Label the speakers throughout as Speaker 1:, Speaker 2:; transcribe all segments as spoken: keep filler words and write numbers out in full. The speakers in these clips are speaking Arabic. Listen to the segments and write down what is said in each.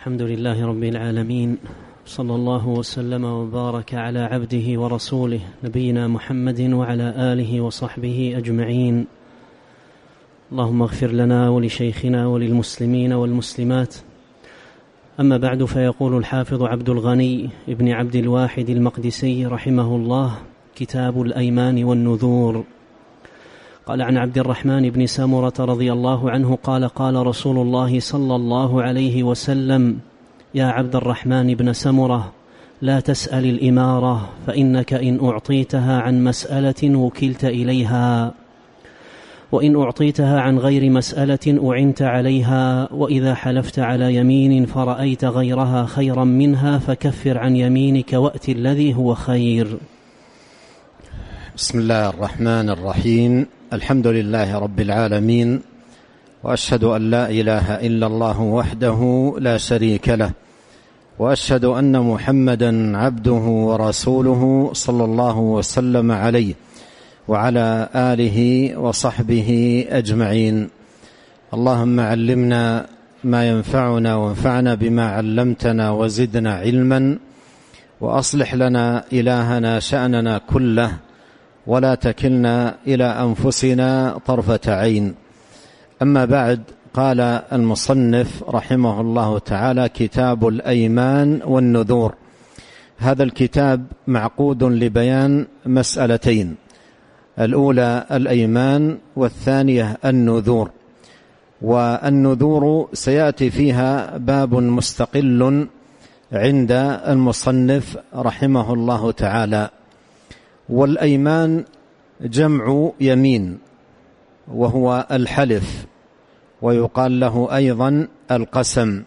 Speaker 1: الحمد لله رب العالمين، صلى الله وسلم وبارك على عبده ورسوله نبينا محمد وعلى آله وصحبه أجمعين. اللهم اغفر لنا ولشيخنا وللمسلمين والمسلمات. أما بعد، فيقول الحافظ عبد الغني ابن عبد الواحد المقدسي رحمه الله: كتاب الأيمان والنذور. قال عن عبد الرحمن بن سمرة رضي الله عنه قال: قال رسول الله صلى الله عليه وسلم: يا عبد الرحمن بن سمرة، لا تسأل الإمارة، فإنك إن أعطيتها عن مسألة وكلت إليها، وإن أعطيتها عن غير مسألة أعنت عليها، وإذا حلفت على يمين فرأيت غيرها خيرا منها فكفر عن يمينك وأت الذي هو خير.
Speaker 2: بسم الله الرحمن الرحيم. الحمد لله رب العالمين، وأشهد أن لا إله إلا الله وحده لا شريك له، وأشهد أن محمدا عبده ورسوله صلى الله وسلم عليه وعلى آله وصحبه أجمعين. اللهم علمنا ما ينفعنا وانفعنا بما علمتنا وزدنا علما، وأصلح لنا إلهنا شأننا كله، ولا تكلنا إلى أنفسنا طرفة عين. أما بعد، قال المصنف رحمه الله تعالى: كتاب الأيمان والنذور. هذا الكتاب معقود لبيان مسألتين: الأولى الأيمان، والثانية النذور. والنذور سيأتي فيها باب مستقل عند المصنف رحمه الله تعالى. والأيمان جمع يمين، وهو الحلف، ويقال له أيضا القسم.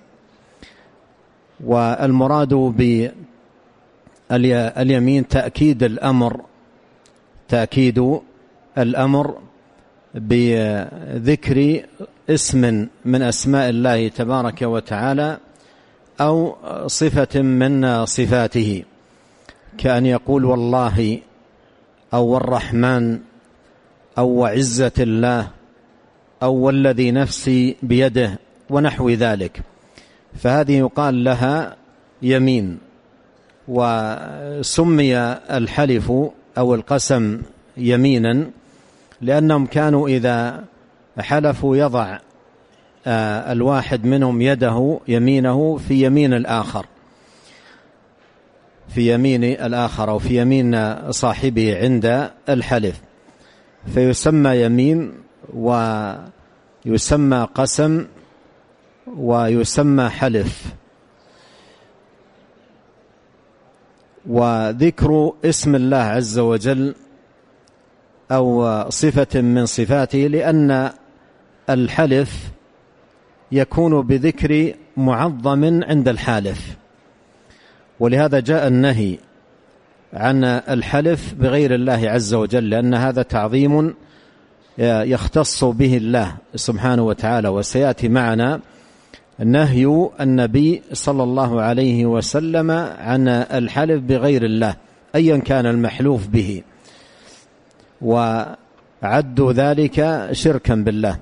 Speaker 2: والمراد باليمين تأكيد الأمر، تأكيد الأمر بذكر اسم من أسماء الله تبارك وتعالى أو صفة من صفاته، كأن يقول والله، أو والرحمن، أو وعزة الله، أو والذي نفسي بيده، ونحو ذلك. فهذه يقال لها يمين. وسمي الحلف أو القسم يمينا لأنهم كانوا إذا حلفوا يضع الواحد منهم يده يمينه في يمين الآخر في يمين الآخر أو في يمين صاحبه عند الحلف، فيسمى يمين ويسمى قسم ويسمى حلف. وذكر اسم الله عز وجل أو صفة من صفاته، لأن الحلف يكون بذكر معظم عند الحالف، ولهذا جاء النهي عن الحلف بغير الله عز وجل، لأن هذا تعظيم يختص به الله سبحانه وتعالى. وسيأتي معنا نهي النبي صلى الله عليه وسلم عن الحلف بغير الله أيا كان المحلوف به، وعدوا ذلك شركا بالله.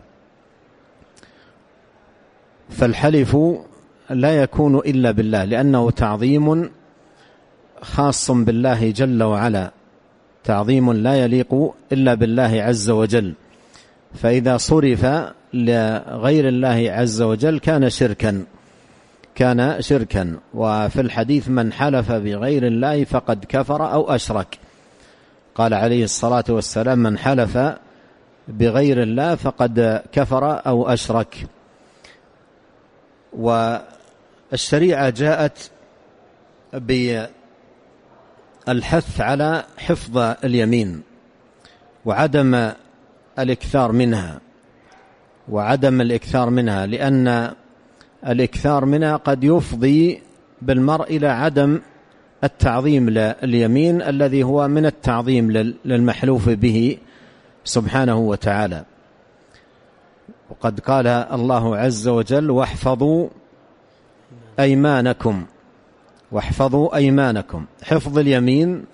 Speaker 2: فالحلف لا يكون إلا بالله، لأنه تعظيم خاص بالله جل وعلا، تعظيم لا يليق إلا بالله عز وجل. فإذا صرف لغير الله عز وجل كان شركا كان شركا وفي الحديث: من حلف بغير الله فقد كفر أو أشرك. قال عليه الصلاة والسلام: من حلف بغير الله فقد كفر أو أشرك. والشريعة جاءت بالحث على حفظ اليمين وعدم الإكثار منها وعدم الإكثار منها لأن الإكثار منها قد يفضي بالمرء إلى عدم التعظيم لليمين الذي هو من التعظيم للمحلوف به سبحانه وتعالى. وقد قال الله عز وجل: واحفظوا أيمانكم واحفظوا أيمانكم. حفظ اليمين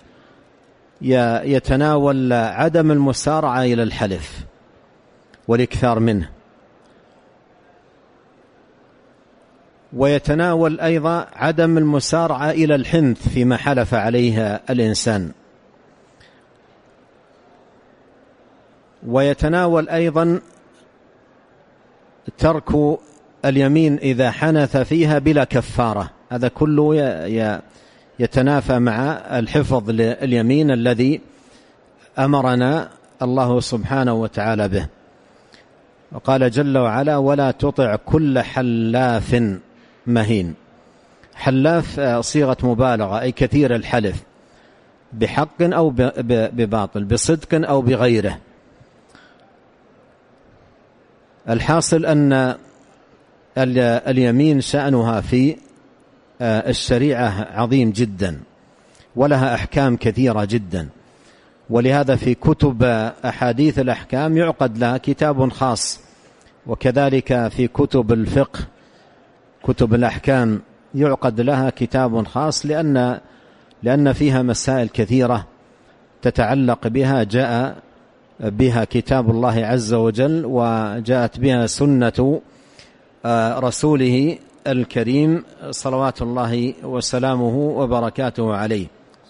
Speaker 2: يتناول عدم المسارعة إلى الحلف والإكثار منه. ويتناول أيضا عدم المسارعة إلى الحنث فيما حلف عليه الإنسان، ويتناول أيضا ترك اليمين إذا حنث فيها بلا كفارة. هذا كله يتنافى مع الحفظ لليمين الذي أمرنا الله سبحانه وتعالى به. وقال جل وعلا: ولا تطع كل حلاف مهين. حلاف صيغة مبالغة، أي كثير الحلف بحق أو بباطل، بصدق أو بغيره. الحاصل أن اليمين شأنها في الشريعة عظيم جدا، ولها أحكام كثيرة جدا، ولهذا في كتب أحاديث الأحكام يعقد لها كتاب خاص، وكذلك في كتب الفقه كتب الأحكام يعقد لها كتاب خاص، لأن لأن فيها مسائل كثيرة تتعلق بها، جاء بها كتاب الله عز وجل، وجاءت بها سنة رسوله الكريم صلوات الله وسلامه وبركاته عليه.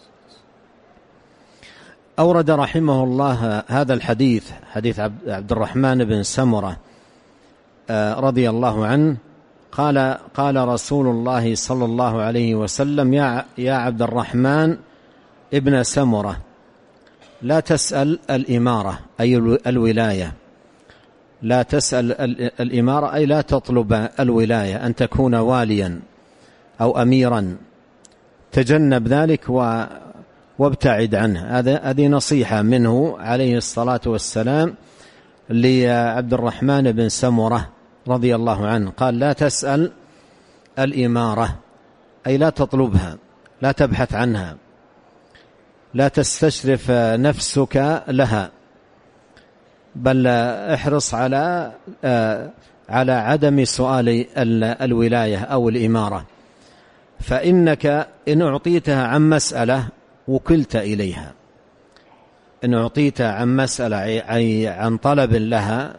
Speaker 2: أورد رحمه الله هذا الحديث، حديث عبد الرحمن بن سمرة رضي الله عنه، قال قال رسول الله صلى الله عليه وسلم: يا يا عبد الرحمن ابن سمرة، لا تسأل الإمارة أي الولاية، لا تسأل الإمارة أي لا تطلب الولاية، أن تكون واليا أو أميرا، تجنب ذلك وابتعد عنه. هذه نصيحة منه عليه الصلاة والسلام لعبد الرحمن بن سمرة رضي الله عنه. قال: لا تسأل الإمارة أي لا تطلبها، لا تبحث عنها، لا تستشرف نفسك لها، بل احرص على على عدم سؤال الولاية أو الإمارة، فإنك إن أعطيتها عن مسألة وكلت إليها. إن أعطيت عن مسألة عن طلب لها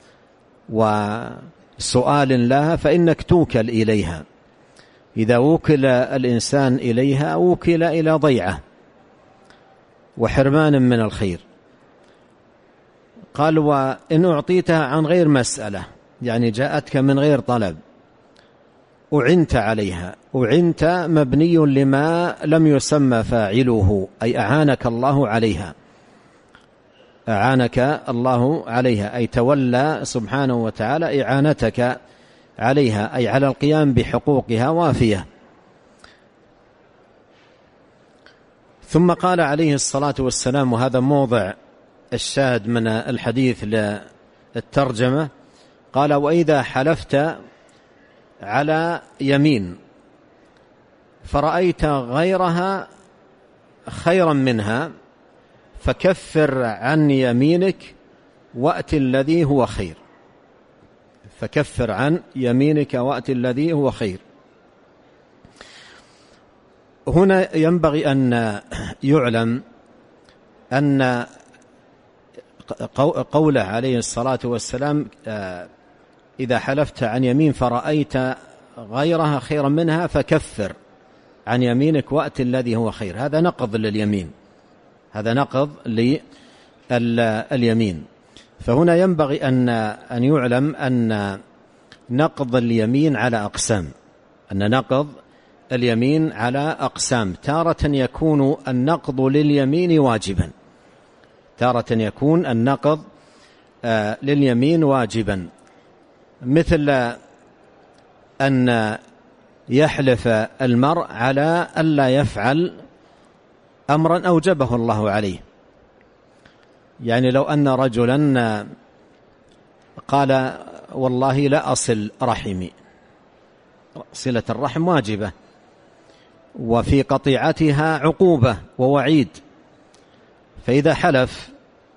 Speaker 2: وسؤال لها فإنك توكل إليها. إذا وكل الإنسان إليها وكل إلى ضيعة وحرمان من الخير. قال: وإن أعطيتها عن غير مسألة، يعني جاءتك من غير طلب، أعنت عليها. أعنت مبني لما لم يسمى فاعله، أي أعانك الله عليها، أعانك الله عليها، أي تولى سبحانه وتعالى إعانتك عليها، أي على القيام بحقوقها وافية. ثم قال عليه الصلاة والسلام، وهذا موضع الشاهد من الحديث للترجمة، قال: وإذا حلفت على يمين فرأيت غيرها خيرا منها فكفر عن يمينك وأت الذي هو خير. فكفر عن يمينك وأت الذي هو خير. هنا ينبغي أن يعلم أن قوله عليه الصلاة والسلام: إذا حلفت عن يمين فرأيت غيرها خيرا منها فكفر عن يمينك وأت الذي هو خير، هذا نقض لليمين، هذا نقض لليمين. فهنا ينبغي أن أن يعلم أن نقض اليمين على أقسام، أن نقض اليمين على أقسام. تارة يكون النقض لليمين واجبا، تارة يكون النقض لليمين واجبا، مثل أن يحلف المرء على ألا يفعل أمرا أوجبه الله عليه. يعني لو أن رجلا قال: والله لا أصل رحمي، صلة الرحم واجبة، وفي قطيعتها عقوبة ووعيد، فإذا حلف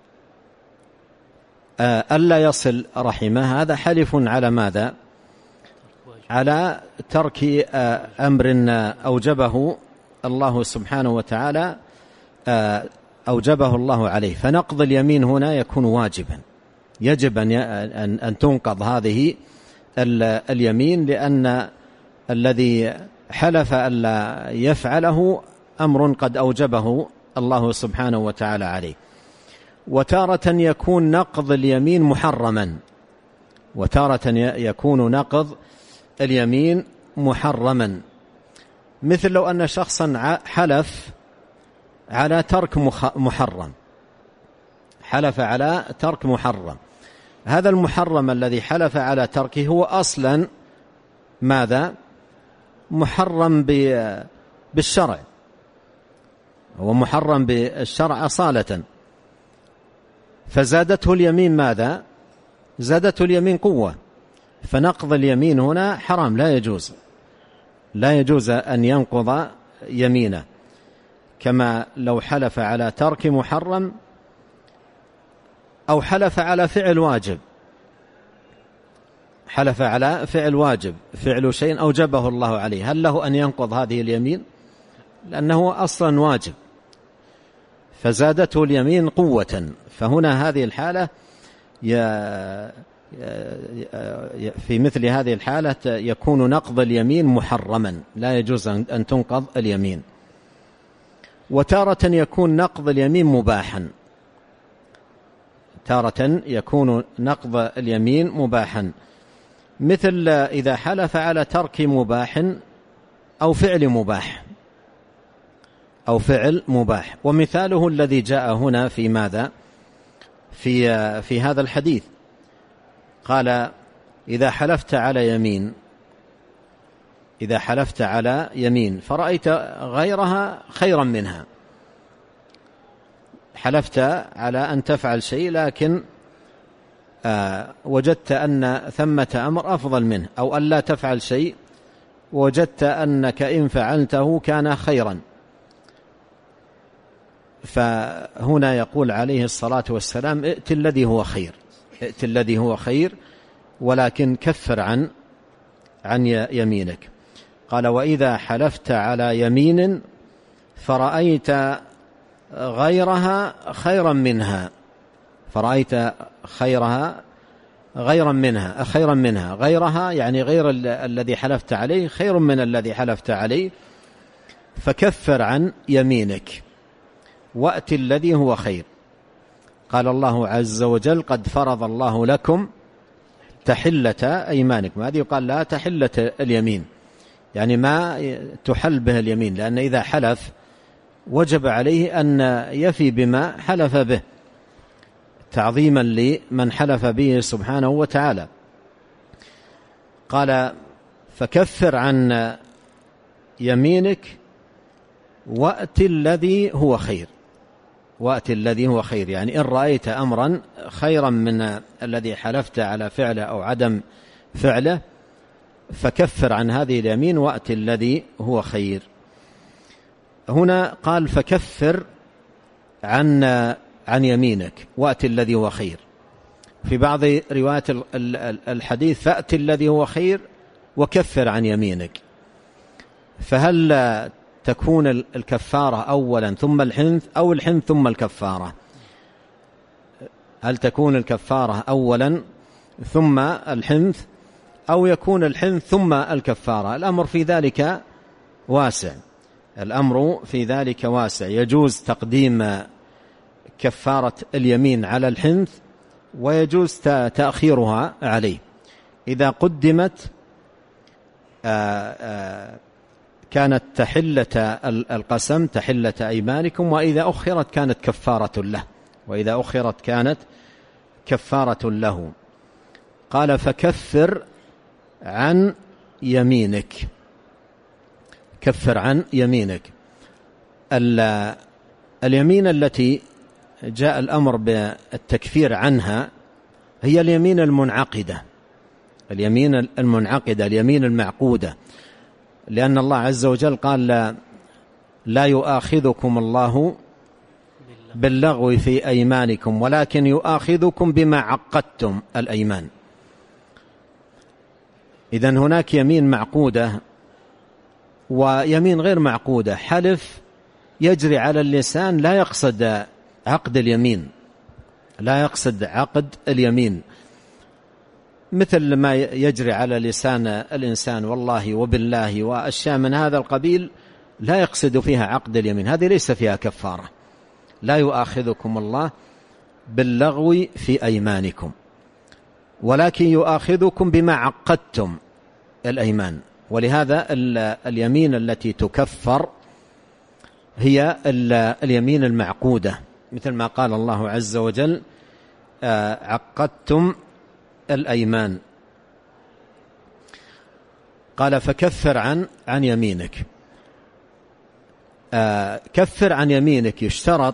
Speaker 2: ألا يصل رحمه، هذا حلف على ماذا؟ على ترك أمر أوجبه الله سبحانه وتعالى، أوجبه الله عليه. فنقض اليمين هنا يكون واجبا، يجب أن أن تنقض هذه اليمين، لأن الذي حلف ألا يفعله أمر قد أوجبه الله سبحانه وتعالى عليه. وتارة يكون نقض اليمين محرما، وتارة يكون نقض اليمين محرما، مثل لو أن شخصا حلف على ترك محرم، حلف على ترك محرم، هذا المحرم الذي حلف على تركه هو أصلا ماذا؟ محرم بالشرع، هو محرم بالشرع أصالة، فزادته اليمين ماذا؟ زادته اليمين قوة، فنقض اليمين هنا حرام، لا يجوز، لا يجوز أن ينقض يمينه، كما لو حلف على ترك محرم أو حلف على فعل واجب، حلف على فعل واجب، فعل شيء أوجبه الله عليه، هل له أن ينقض هذه اليمين؟ لأنه أصلا واجب، فزادته اليمين قوة. فهنا هذه الحالة في مثل هذه الحالة يكون نقض اليمين محرما، لا يجوز أن تنقض اليمين. وتارة يكون نقض اليمين مباحا، تارة يكون نقض اليمين مباحا، مثل إذا حلف على ترك مباح أو فعل مباح، أو فعل مباح. ومثاله الذي جاء هنا في ماذا؟ في في هذا الحديث، قال إذا حلفت على يمين، إذا حلفت على يمين فرأيت غيرها خيرا منها، حلفت على أن تفعل شيء لكن آه وجدت أن ثمة أمر أفضل منه، أو أن لا تفعل شيء وجدت أنك إن فعلته كان خيرا، فهنا يقول عليه الصلاة والسلام ائت الذي هو خير، ائت الذي هو خير، ولكن كفر عن عن يمينك. قال وإذا حلفت على يمين فرأيت غيرها خيرا منها، فرأيت خيرها غيرا منها خيرا منها غيرها يعني غير الذي حلفت عليه خير من الذي حلفت عليه، فكفر عن يمينك وأت الذي هو خير. قال الله عز وجل قد فرض الله لكم تحلة أيمانكم، هذه يقال لا تحلة اليمين، يعني ما تحل به اليمين، لأن إذا حلف وجب عليه أن يفي بما حلف به تعظيما لمن حلف به سبحانه وتعالى. قال فكفر عن يمينك وأت الذي هو خير، وأت الذي هو خير، يعني إن رأيت أمرا خيرا من الذي حلفت على فعله أو عدم فعله فكفر عن هذه اليمين وأت الذي هو خير. هنا قال فكفر عن عن يمينك وأت الذي هو خير، في بعض روايات الحديث فأت الذي هو خير وكفر عن يمينك. فهل تكون الكفارة أولا ثم الحنث أو الحنث ثم الكفارة؟ هل تكون الكفارة أولا ثم الحنث أو يكون الحنث ثم الكفارة؟ الأمر في ذلك واسع، الأمر في ذلك واسع، يجوز تقديم كفارة اليمين على الحنث ويجوز تأخيرها عليه. إذا قدمت آآ آآ كانت تحلة القسم تحلة أيمانكم، وإذا أخرت كانت كفارة له، وإذا أخرت كانت كفارة له. قال فكفر عن يمينك، كفر عن يمينك. اليمين التي جاء الأمر بالتكفير عنها هي اليمين المنعقدة، اليمين المنعقدة، اليمين المعقودة، لأن الله عز وجل قال لا, لا يؤاخذكم الله باللغو في أيمانكم ولكن يؤاخذكم بما عقدتم الأيمان. إذن هناك يمين معقودة ويمين غير معقودة، حلف يجري على اللسان لا يقصد عقد اليمين، لا يقصد عقد اليمين، مثل ما يجري على لسان الإنسان والله وبالله وأشياء من هذا القبيل لا يقصد فيها عقد اليمين، هذه ليس فيها كفارة. لا يؤاخذكم الله باللغو في أيمانكم ولكن يؤاخذكم بما عقدتم الأيمان. ولهذا اليمين التي تكفر هي اليمين المعقودة، مثل ما قال الله عز وجل عقدتم الأيمان. قال فكفر عن عن يمينك. كفر عن يمينك يشترط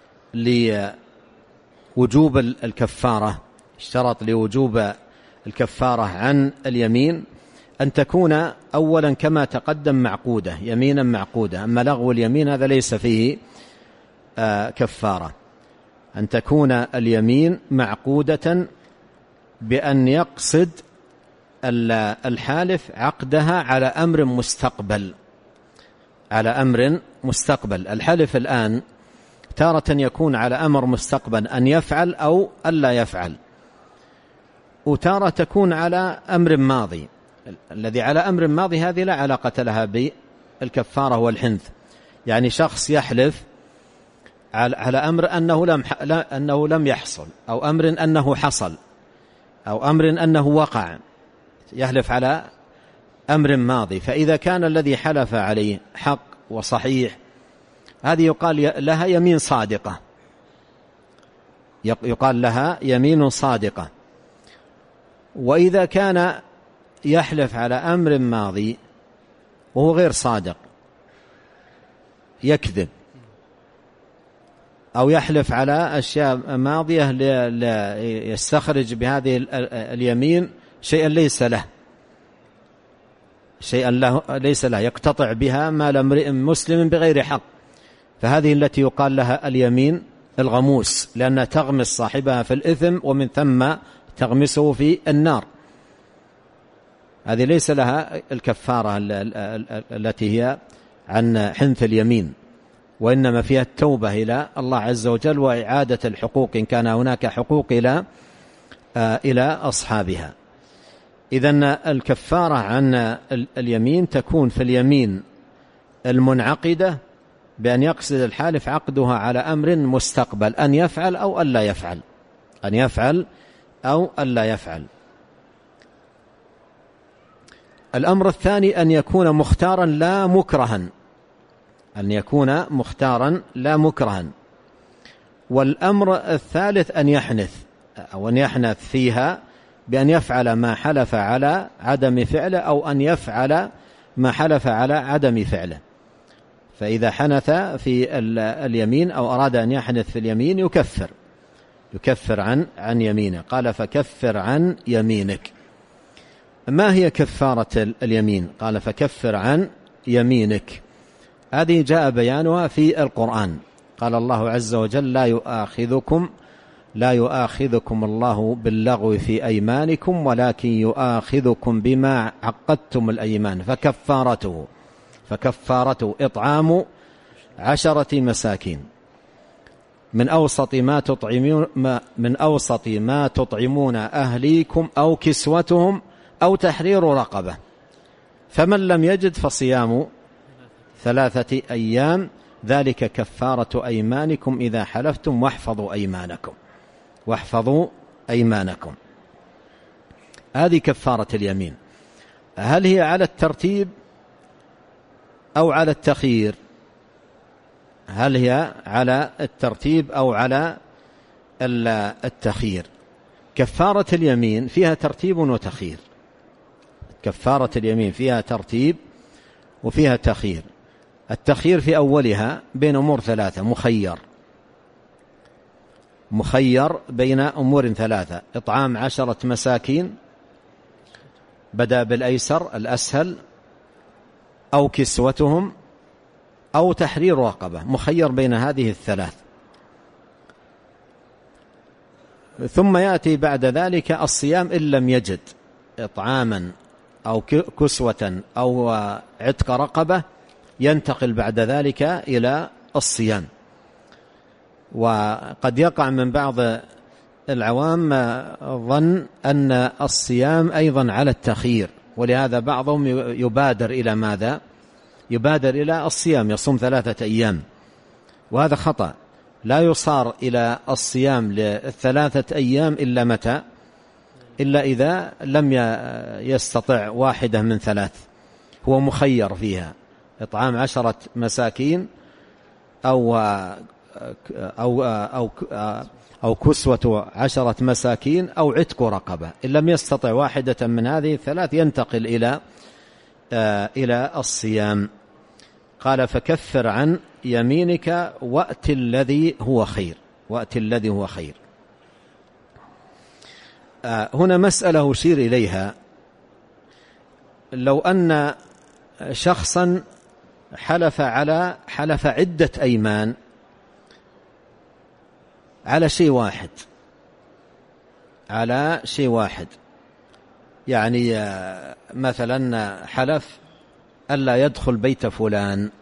Speaker 2: لوجوب الكفارة، اشترط لوجوب الكفارة عن اليمين أن تكون أولا كما تقدم معقودة، يمينا معقودة. أما لغو اليمين هذا ليس فيه كفارة. أن تكون اليمين معقودة بأن يقصد الحالف عقدها على أمر مستقبل، على أمر مستقبل. الحلف الآن تارة يكون على أمر مستقبل أن يفعل أو ألا يفعل، وتارة تكون على أمر ماضي. الذي على أمر ماضي هذه لا علاقة لها بالكفارة والحنث. يعني شخص يحلف على أمر أنه لم أنه لم يحصل، أو أمر أنه حصل، أو أمر أنه وقع، يحلف على أمر ماضي. فإذا كان الذي حلف عليه حق وصحيح هذه يقال لها يمين صادقة، يقال لها يمين صادقة. وإذا كان يحلف على أمر ماضي وهو غير صادق، يكذب أو يحلف على أشياء ماضية يستخرج بهذه اليمين شيئا ليس له، شيئا له ليس له، يقتطع بها مال امرئ مسلم بغير حق، فهذه التي يقال لها اليمين الغموس، لأنها تغمس صاحبها في الإثم ومن ثم تغمسه في النار. هذه ليس لها الكفارة التي هي عن حنث اليمين، وإنما فيها التوبة إلى الله عز وجل وإعادة الحقوق إن كان هناك حقوق إلى إلى أصحابها. إذن الكفارة عن اليمين تكون في اليمين المنعقدة بأن يقصد الحالف عقدها على أمر مستقبل أن يفعل أو ألا يفعل، أن يفعل أو ألا يفعل. الأمر الثاني أن يكون مختارا لا مكرها، أن يكون مختارا لا مكرها. والأمر الثالث أن يحنث أو أن يحنث فيها بأن يفعل ما حلف على عدم فعله أو أن يفعل ما حلف على عدم فعله. فإذا حنث في اليمين أو أراد أن يحنث في اليمين يكفر يكفر عن عن يمينه. قال فكفر عن يمينك. ما هي كفارة اليمين؟ قال فكفر عن يمينك. هذه جاء بيانها في القرآن. قال الله عز وجل لا يؤاخذكم لا يؤاخذكم الله باللغو في أيمانكم ولكن يؤاخذكم بما عقدتم الأيمان فكفارته فكفارته إطعام عشرة مساكين من أوسط ما تطعمون من أوسط ما تطعمون أهليكم أو كسوتهم أو تحرير رقبة فمن لم يجد فصيام ثلاثة أيام ذلك كفارة أيمانكم إذا حلفتم واحفظوا أيمانكم واحفظوا أيمانكم. هذه كفارة اليمين. هل هي على الترتيب أو على التخيير؟ هل هي على الترتيب أو على التخيير؟ كفارة اليمين فيها ترتيب وتخيير. كفارة اليمين فيها ترتيب وفيها تخيير. التخيير في أولها بين أمور ثلاثة، مخير مخير بين أمور ثلاثة: إطعام عشرة مساكين بدأ بالأيسر الأسهل، أو كسوتهم، أو تحرير رقبة. مخير بين هذه الثلاث. ثم يأتي بعد ذلك الصيام إن لم يجد إطعاما أو كسوة أو عتق رقبة، ينتقل بعد ذلك إلى الصيام. وقد يقع من بعض العوام ظن أن الصيام أيضا على التخيير، ولهذا بعضهم يبادر إلى ماذا؟ يبادر إلى الصيام، يصوم ثلاثة أيام، وهذا خطأ. لا يصار إلى الصيام لثلاثة أيام إلا متى؟ إلا إذا لم يستطع واحدة من ثلاث، هو مخير فيها: إطعام عشرة مساكين أو أو أو أو كسوة عشرة مساكين أو عتق رقبة. إن لم يستطع واحدة من هذه الثلاث ينتقل إلى إلى الصيام. قال: فكفر عن يمينك وأت الذي هو خير، وأت الذي هو خير. هنا مسألة أشير إليها: لو أن شخصا حلف على حلف عدة أيمان على شيء واحد، على شيء واحد، يعني مثلا حلف ألا يدخل بيت فلان،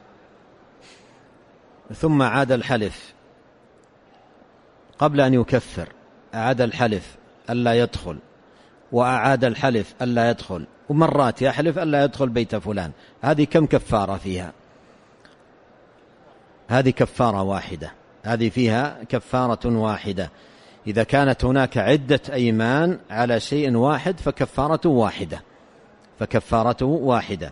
Speaker 2: ثم عاد الحلف قبل أن يكفر، أعاد الحلف ألا يدخل، وأعاد الحلف ألا يدخل، ومرات يحلف ألا يدخل بيت فلان. هذه كم كفارة فيها؟ هذه كفارة واحدة، هذه فيها كفارة واحدة. إذا كانت هناك عدة أيمان على شيء واحد فكفارة واحدة، فكفارة واحدة.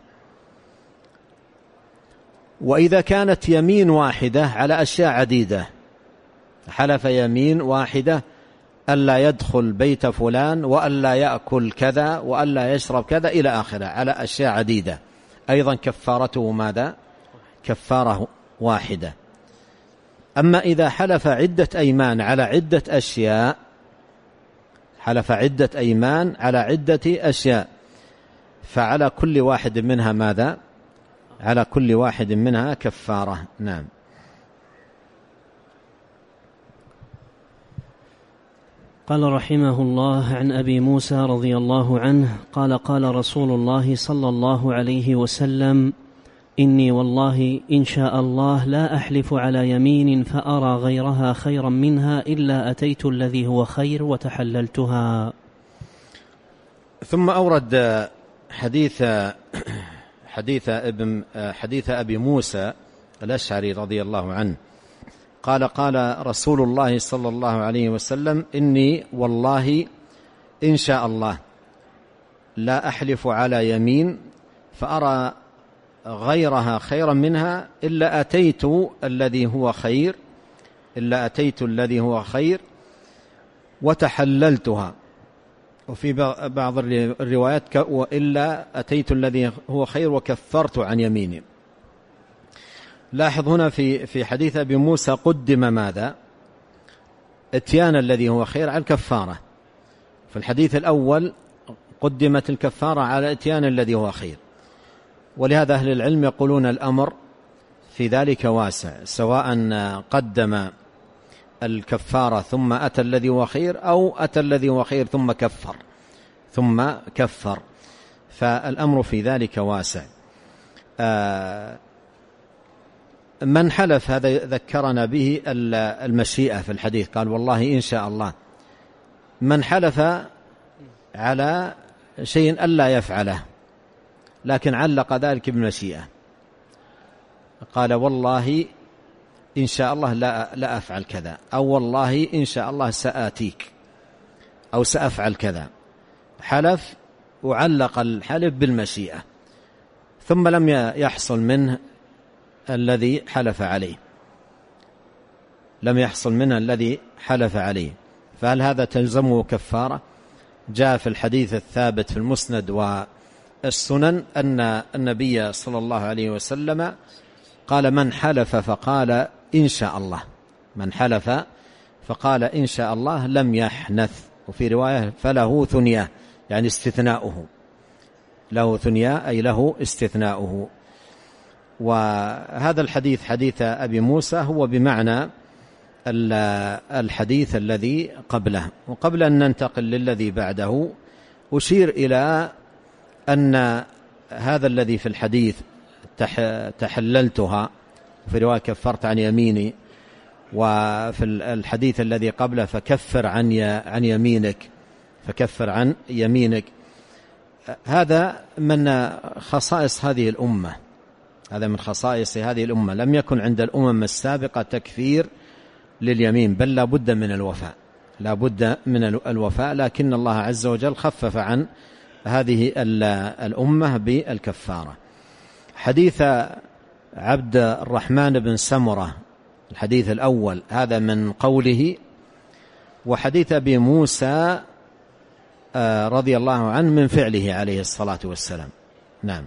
Speaker 2: وإذا كانت يمين واحدة على أشياء عديدة، حلف يمين واحدة ألا يدخل بيت فلان وألا يأكل كذا وألا يشرب كذا إلى آخره، على أشياء عديدة، أيضا كفارته ماذا؟ كفارة واحدة. أما إذا حلف عدة أيمان على عدة أشياء، حلف عدة أيمان على عدة أشياء، فعلى كل واحد منها ماذا؟ على كل واحد منها كفارة. نعم.
Speaker 1: قال رحمه الله: عن أبي موسى رضي الله عنه قال: قال رسول الله صلى الله عليه وسلم: إني والله إن شاء الله لا أحلف على يمين فأرى غيرها خيرا منها إلا أتيت الذي هو خير وتحللتها.
Speaker 2: ثم أورد حديث حديث ابن حديث أبي موسى الأشعري رضي الله عنه قال: قال رسول الله صلى الله عليه وسلم: إني والله إن شاء الله لا أحلف على يمين فأرى غيرها خيرا منها إلا أتيت الذي هو خير إلا أتيت الذي هو خير وتحللتها. وفي بعض الروايات: وإلا أتيت الذي هو خير وكفرت عن يميني. لاحظ هنا في في حديث أبي موسى قدم ماذا؟ اتيان الذي هو خير على الكفارة. في الحديث الأول قدمت الكفارة على اتيان الذي هو خير. ولهذا أهل العلم يقولون الأمر في ذلك واسع، سواء قدم الكفارة ثم أتى الذي هو خير، أو أتى الذي هو خير ثم كفر ثم كفر فالأمر في ذلك واسع. من حلف، هذا ذكرنا به المشيئة في الحديث، قال: والله إن شاء الله. من حلف على شيء ألا يفعله لكن علق ذلك بالمشيئة، قال: والله إن شاء الله لا, لا أفعل كذا، أو والله إن شاء الله سآتيك، أو سأفعل كذا، حلف وعلق الحلف بالمشيئة، ثم لم يحصل منه الذي حلف عليه، لم يحصل منه الذي حلف عليه، فهل هذا تلزمه كفارة؟ جاء في الحديث الثابت في المسند والسنن أن النبي صلى الله عليه وسلم قال: من حلف فقال إن شاء الله، من حلف فقال إن شاء الله لم يحنث. وفي رواية: فله ثنيا، يعني استثناؤه، له ثنيا أي له استثناؤه. وهذا الحديث حديث أبي موسى هو بمعنى الحديث الذي قبله. وقبل أن ننتقل للذي بعده أشير إلى أن هذا الذي في الحديث تحللتها، في رواية كفرت عن يميني، وفي الحديث الذي قبله فكفر عن عن يمينك فكفر عن يمينك. هذا من خصائص هذه الأمة، هذا من خصائص هذه الأمة. لم يكن عند الأمم السابقة تكفير لليمين، بل لا بد من الوفاء، لا بد من الوفاء، لكن الله عز وجل خفف عن هذه الأمة بالكفارة. حديث عبد الرحمن بن سمرة الحديث الأول هذا من قوله، وحديث أبي موسى رضي الله عنه من فعله عليه الصلاة والسلام. نعم.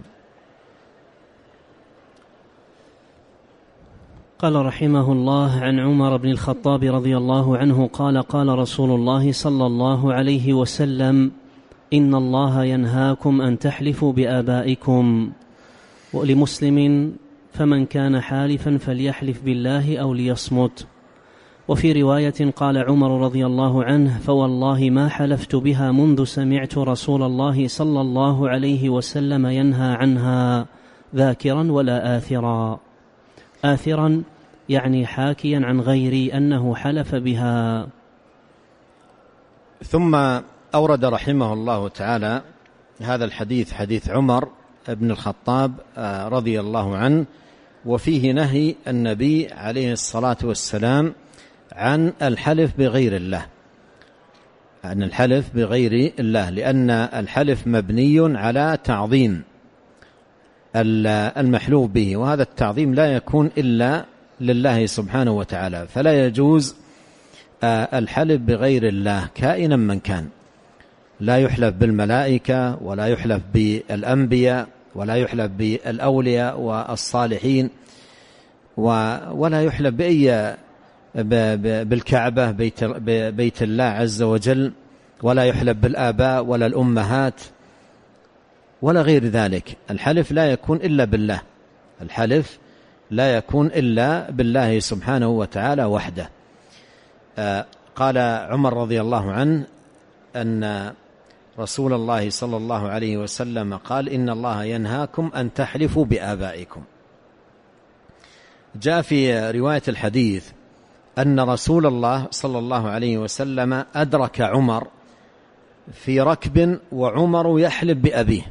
Speaker 1: قال رحمه الله: عن عمر بن الخطاب رضي الله عنه قال: قال رسول الله صلى الله عليه وسلم: إن الله ينهاكم أن تحلفوا بآبائكم. ولمسلم: فمن كان حالفا فليحلف بالله أو ليصمت. وفي رواية قال عمر رضي الله عنه: فوالله ما حلفت بها منذ سمعت رسول الله صلى الله عليه وسلم ينهى عنها، ذاكرا ولا آثرا. آثرا يعني حاكيا عن غيري أنه حلف بها.
Speaker 2: ثم أورد رحمه الله تعالى هذا الحديث، حديث عمر بن الخطاب رضي الله عنه، وفيه نهي النبي عليه الصلاة والسلام عن الحلف بغير الله، عن الحلف بغير الله، لأن الحلف مبني على تعظيم المحلوف به، وهذا التعظيم لا يكون إلا لله سبحانه وتعالى، فلا يجوز الحلف بغير الله كائنا من كان. لا يحلف بالملائكة، ولا يحلف بالأنبياء، ولا يحلف بالأولياء والصالحين، ولا يحلف بأي بالكعبة بيت الله عز وجل، ولا يحلف بالآباء ولا الأمهات ولا غير ذلك. الحلف لا يكون إلا بالله، الحلف لا يكون إلا بالله سبحانه وتعالى وحده. قال عمر رضي الله عنه أن رسول الله صلى الله عليه وسلم قال: إن الله ينهاكم أن تحلفوا بآبائكم. جاء في رواية الحديث أن رسول الله صلى الله عليه وسلم أدرك عمر في ركب وعمر يحلف بأبيه،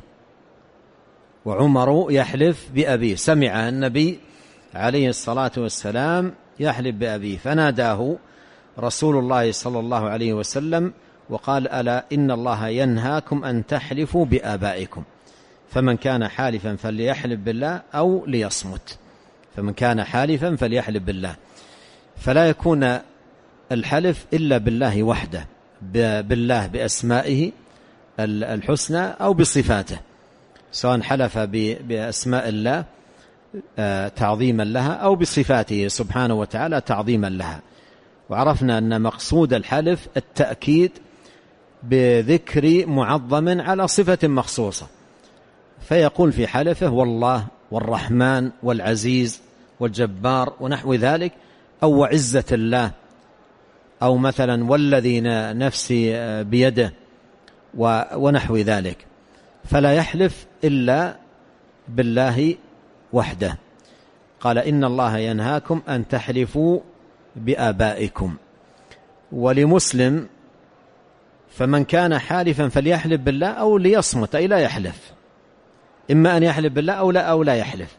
Speaker 2: وعمر يحلف بأبيه، سمع النبي عليه الصلاة والسلام يحلف بأبيه، فناداه رسول الله صلى الله عليه وسلم وقال: ألا إن الله ينهاكم أن تحلفوا بآبائكم، فمن كان حالفا فليحلف بالله أو ليصمت. فمن كان حالفا فليحلف بالله، فلا يكون الحلف إلا بالله وحده، بالله بأسمائه الحسنى أو بصفاته، سواء حلف بأسماء الله تعظيما لها أو بصفاته سبحانه وتعالى تعظيما لها. وعرفنا أن مقصود الحلف التأكيد بذكر معظم على صفة مخصوصة، فيقول في حلفه: والله والرحمن والعزيز والجبار ونحو ذلك، أو وعزة الله، أو مثلا والذي نفسي بيده ونحو ذلك، فلا يحلف إلا بالله وحده. قال: إن الله ينهاكم أن تحلفوا بآبائكم. ولمسلم: فمن كان حالفا فليحلف بالله أو ليصمت، أي لا يحلف، إما أن يحلف بالله أو لا, أو لا يحلف،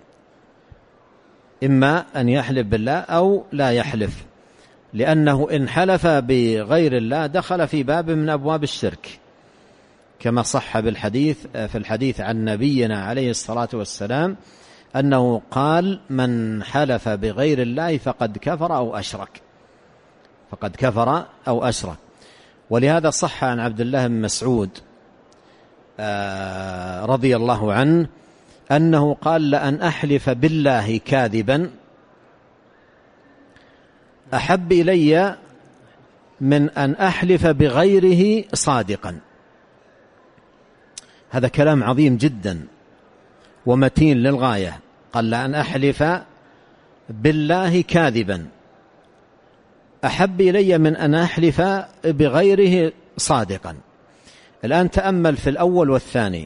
Speaker 2: إما أن يحلف بالله أو لا يحلف، لأنه إن حلف بغير الله دخل في باب من أبواب الشرك، كما صح بالحديث في الحديث عن نبينا عليه الصلاة والسلام أنه قال: من حلف بغير الله فقد كفر أو أشرك، فقد كفر أو أشرك. ولهذا صح عن عبد الله بن مسعود رضي الله عنه أنه قال: لأن أحلف بالله كاذبا أحب إلي من أن أحلف بغيره صادقا. هذا كلام عظيم جدا ومتين للغاية. قال: لأن أحلف بالله كاذبا أحب إلي من أن أحلف بغيره صادقا. الآن تأمل في الأول والثاني،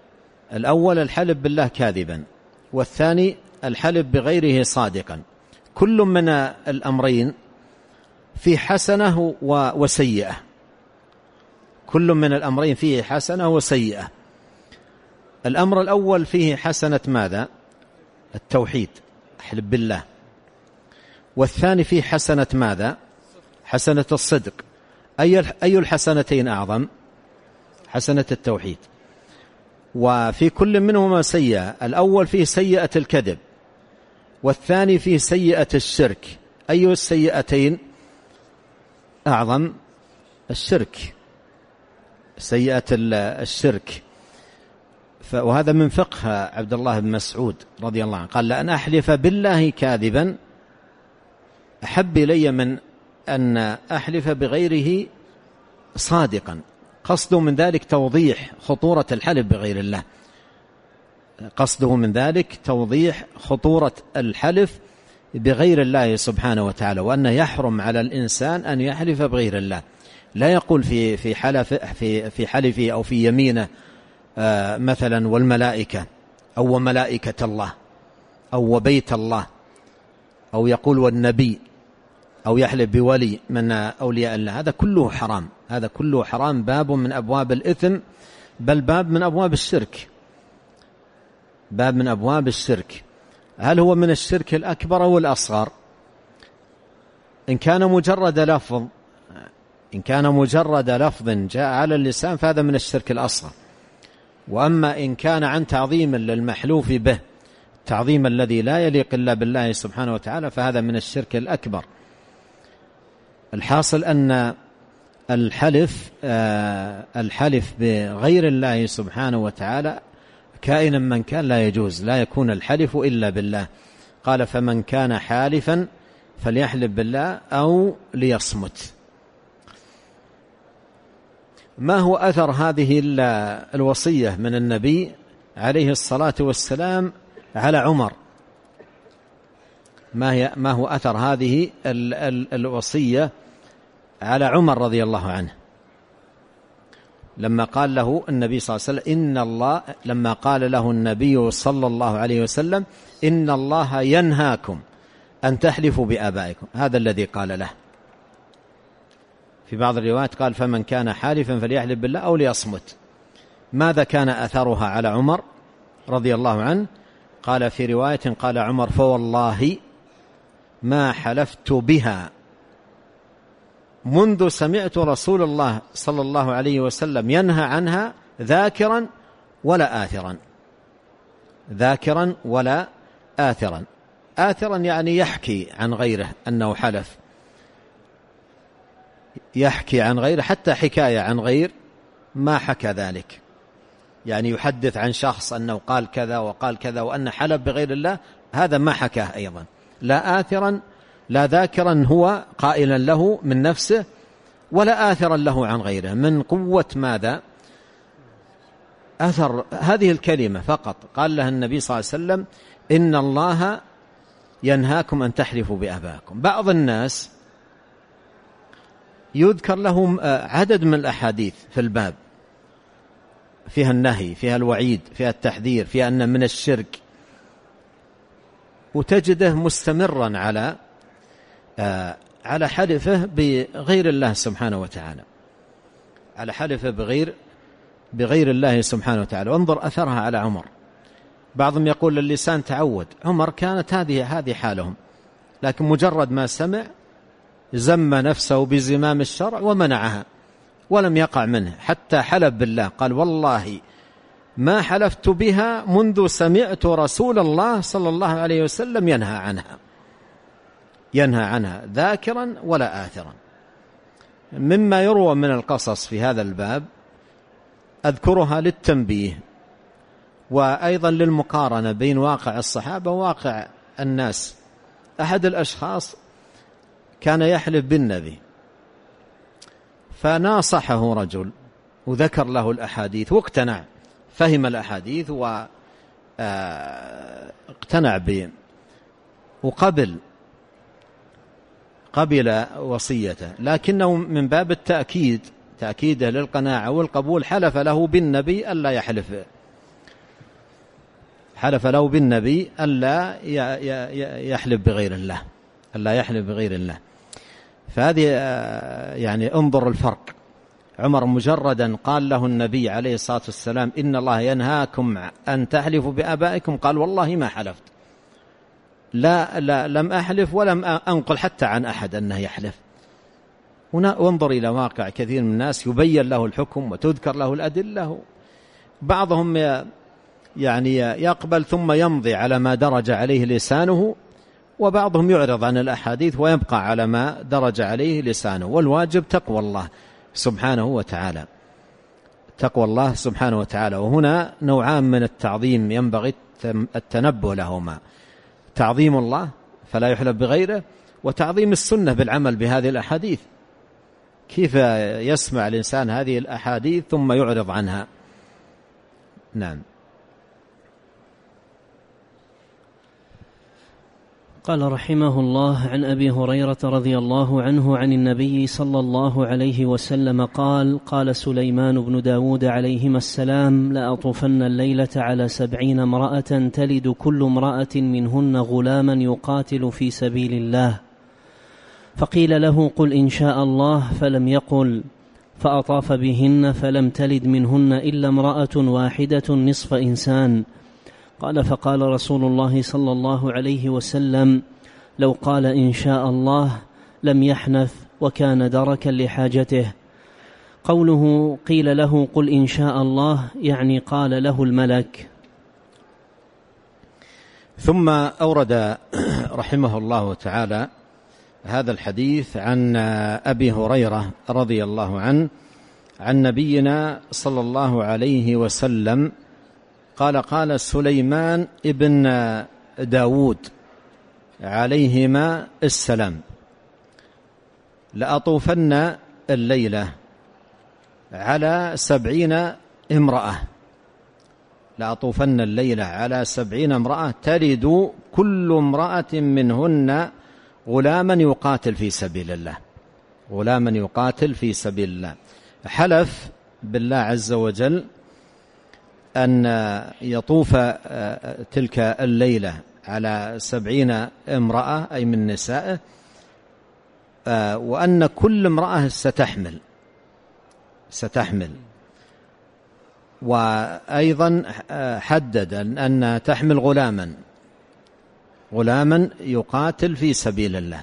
Speaker 2: الأول الحلف بالله كاذبا، والثاني الحلف بغيره صادقا. كل من الأمرين فيه حسنة وسيئة، كل من الأمرين فيه حسنة وسيئة. الأمر الأول فيه حسنة ماذا؟ التوحيد، أحلف بالله. والثاني فيه حسنة ماذا؟ حسنة الصدق. أي أي الحسنتين أعظم؟ حسنة التوحيد. وفي كل منهما سيئة، الأول فيه سيئة الكذب، والثاني فيه سيئة الشرك. أي السيئتين أعظم؟ الشرك، سيئة الشرك. وهذا من فقه عبد الله بن مسعود رضي الله عنه، قال: لأن أحلف بالله كاذبا أحب إلي من أن أحلف بغيره صادقا. قصده من ذلك توضيح خطورة الحلف بغير الله، قصده من ذلك توضيح خطورة الحلف بغير الله سبحانه وتعالى، وأنه يحرم على الإنسان أن يحلف بغير الله. لا يقول في في حلف في في حلفه أو في يمينه آه مثلا والملائكة أو وملائكة الله أو وبيت الله، أو يقول والنبي، أو يحلف بولي من أولياء الله. هذا كله حرام، هذا كله حرام، باب من أبواب الإثم، بل باب من أبواب الشرك، باب من أبواب الشرك. هل هو من الشرك الأكبر أو الأصغر؟ إن كان مجرد لفظ إن كان مجرد لفظ جاء على اللسان فهذا من الشرك الأصغر. وأما إن كان عن تعظيم للمحلوف به، تعظيم الذي لا يليق إلا بالله سبحانه وتعالى، فهذا من الشرك الأكبر. الحاصل أن الحلف آه الحلف بغير الله سبحانه وتعالى كائنا من كان لا يجوز، لا يكون الحلف إلا بالله. قال: فمن كان حالفا فليحلف بالله أو ليصمت. ما هو أثر هذه الوصية من النبي عليه الصلاة والسلام على عمر؟ ما هي ما هو أثر هذه ال ال الوصية على عمر رضي الله عنه لما قال له النبي صلى الله عليه وسلم إن الله لما قال له النبي صلى الله عليه وسلم إن الله ينهاكم أن تحلفوا بآبائكم. هذا الذي قال له. في بعض الروايات قال: فمن كان حالفا فليحلف بالله أو ليصمت. ماذا كان أثرها على عمر رضي الله عنه؟ قال في رواية، قال عمر: فوالله ما حلفت بها منذ سمعت رسول الله صلى الله عليه وسلم ينهى عنها ذاكرا ولا آثرا. ذاكرا ولا آثرا. آثرا يعني يحكي عن غيره أنه حلف، يحكي عن غيره، حتى حكاية عن غير ما حكى ذلك، يعني يحدث عن شخص أنه قال كذا وقال كذا وأن حلف بغير الله، هذا ما حكاه أيضا. لا آثرا، لا ذاكرا هو قائلا له من نفسه، ولا آثرا له عن غيره. من قوة ماذا؟ أثر هذه الكلمة فقط. قال له النبي صلى الله عليه وسلم إن الله ينهاكم أن تحلفوا بآبائكم. بعض الناس يذكر لهم عدد من الأحاديث في الباب فيها النهي، فيها الوعيد، فيها التحذير، فيها أن من الشرك، وتجده مستمرا على على حلفه بغير الله سبحانه وتعالى، على حلفه بغير بغير الله سبحانه وتعالى. وانظر أثرها على عمر. بعضهم يقول اللسان تعود. عمر كانت هذه هذه حالهم، لكن مجرد ما سمع زم نفسه بزمام الشرع ومنعها ولم يقع منه، حتى حلف بالله قال: والله ما حلفت بها منذ سمعت رسول الله صلى الله عليه وسلم ينهى عنها ينهى عنها ذاكرا ولا آثرا. مما يروى من القصص في هذا الباب أذكرها للتنبيه، وأيضا للمقارنة بين واقع الصحابة وواقع الناس. أحد الأشخاص كان يحلف بالنبي، فناصحه رجل وذكر له الأحاديث واقتنع، فهم الأحاديث واقتنع به وقبل قبل وصيته، لكنه من باب التأكيد تأكيده للقناعة والقبول حلف له بالنبي ألا يحلف حلف له بالنبي ألا يحلف بغير الله. ألا يحلف بغير الله. فهذه يعني انظر الفرق. عمر مجردا قال له النبي عليه الصلاة والسلام إن الله ينهاكم أن تحلفوا بآبائكم، قال والله ما حلفت، لا, لا لم أحلف ولم أنقل حتى عن أحد أنه يحلف. هنا وانظر إلى واقع كثير من الناس يبين له الحكم وتذكر له الأدلة، بعضهم يعني يقبل ثم يمضي على ما درج عليه لسانه، وبعضهم يعرض عن الأحاديث ويبقى على ما درج عليه لسانه. والواجب تقوى الله سبحانه وتعالى، تقوى الله سبحانه وتعالى. وهنا نوعان من التعظيم ينبغي التنبه لهما: تعظيم الله فلا يحلف بغيره، وتعظيم السنة بالعمل بهذه الأحاديث. كيف يسمع الإنسان هذه الأحاديث ثم يعرض عنها؟ نعم.
Speaker 1: قال رحمه الله: عن أبي هريرة رضي الله عنه عن النبي صلى الله عليه وسلم قال: قال سليمان بن داود عليهما السلام: لأطوفن الليلة على سبعين امرأة تلد كل امرأة منهن غلاما يقاتل في سبيل الله. فقيل له: قل إن شاء الله، فلم يقل، فأطاف بهن فلم تلد منهن إلا امرأة واحدة نصف إنسان. قال: فقال رسول الله صلى الله عليه وسلم: لو قال إن شاء الله لم يحنث، وكان دركا لحاجته. قوله قيل له قل إن شاء الله يعني قال له الملك.
Speaker 2: ثم أورد رحمه الله تعالى هذا الحديث عن أبي هريرة رضي الله عنه عن نبينا صلى الله عليه وسلم قال: قال سليمان ابن داود عليهما السلام: لأطوفن الليلة على سبعين امرأة لأطوفن الليلة على سبعين امرأة تلد كل امرأة منهن غلاما يقاتل في سبيل الله غلاما يقاتل في سبيل الله. حلف بالله عز وجل أن يطوف تلك الليلة على سبعين امرأة أي من نسائه، وأن كل امرأة ستحمل ستحمل وأيضا حدد أن تحمل غلاما غلاما يقاتل في سبيل الله.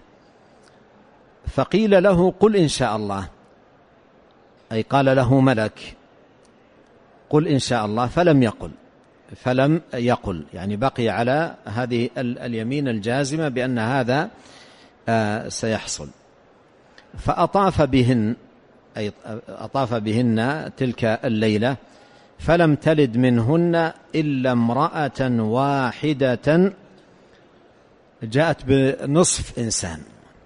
Speaker 2: فقيل له قل إن شاء الله، أي قال له ملك قل إن شاء الله، فلم يقل فلم يقل يعني بقي على هذه اليمين الجازمة بأن هذا سيحصل. فأطاف بهن أي أطاف بهن تلك الليلة فلم تلد منهن إلا امرأة واحدة جاءت بنصف إنسان.